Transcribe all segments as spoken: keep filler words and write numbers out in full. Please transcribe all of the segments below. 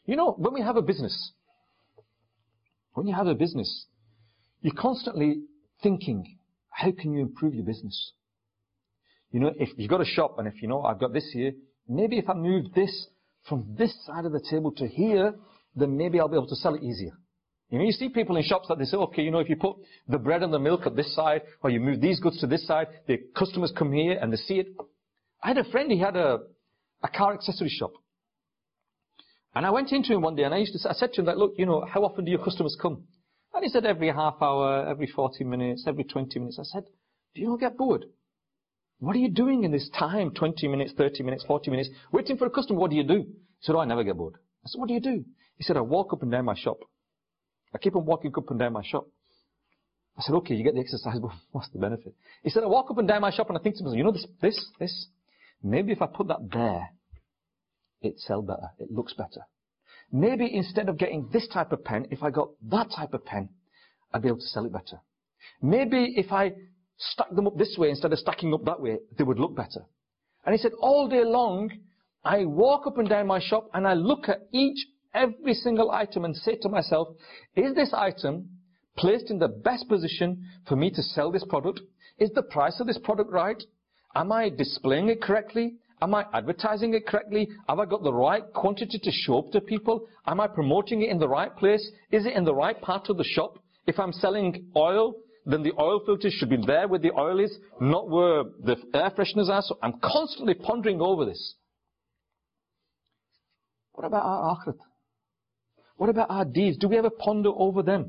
You know, when we have a business, when you have a business, you're constantly thinking, how can you improve your business? You know, if you've got a shop and if you know, I've got this here, maybe if I move this from this side of the table to here, then maybe I'll be able to sell it easier. You know, you see people in shops that they say, okay, you know, if you put the bread and the milk at this side, or you move these goods to this side, the customers come here and they see it. I had a friend, he had a, a car accessory shop. And I went into him one day and I used to say, I said to him that, look, you know, how often do your customers come? And he said every half hour, every forty minutes, every twenty minutes. I said, do you not get bored? What are you doing in this time, twenty minutes, thirty minutes, forty minutes, waiting for a customer? What do you do? He said, oh, I never get bored. I said, what do you do? He said, I walk up and down my shop. I keep on walking up and down my shop. I said, okay, you get the exercise, but what's the benefit? He said, I walk up and down my shop and I think to myself, you know this, this, this? Maybe if I put that there, it'd sell better, it looks better. Maybe instead of getting this type of pen, if I got that type of pen, I'd be able to sell it better. Maybe if I stack them up this way instead of stacking up that way, they would look better. And he said, all day long, I walk up and down my shop and I look at each, every single item and say to myself, is this item placed in the best position for me to sell this product? Is the price of this product right? Am I displaying it correctly? Am I advertising it correctly? Have I got the right quantity to show up to people? Am I promoting it in the right place? Is it in the right part of the shop? If I'm selling oil, then the oil filters should be there where the oil is, not where the air fresheners are. So I'm constantly pondering over this. What about our akhirat? What about our deeds? Do we ever ponder over them?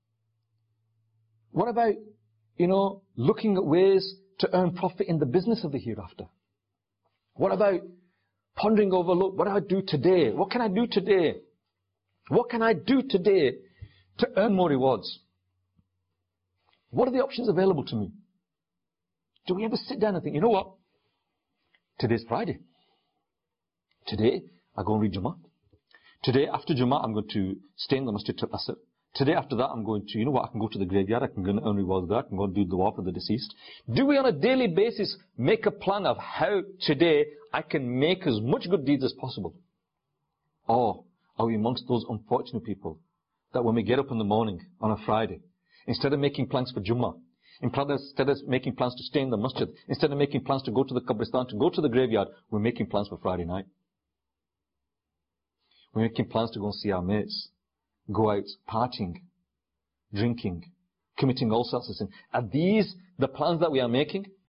What about, you know, looking at ways to earn profit in the business of the hereafter? What about pondering over, look, what do I do today? What can I do today? What can I do today to earn more rewards? What are the options available to me? Do we ever sit down and think, you know what? Today's Friday. Today, I go and read Jummah. Today, after Jummah, I'm going to stay in the Masjid till Asr. Today, after that, I'm going to, you know what, I can go to the graveyard, I can go and earn rewards there, I can go and do dua for the deceased. Do we on a daily basis make a plan of how today I can make as much good deeds as possible? Or are we amongst those unfortunate people that when we get up in the morning on a Friday, instead of making plans for Jummah, instead of making plans to stay in the masjid, instead of making plans to go to the Qabristan, to go to the graveyard, we're making plans for Friday night. We're making plans to go and see our mates, go out partying, drinking, committing all sorts of sins. Are these the plans that we are making?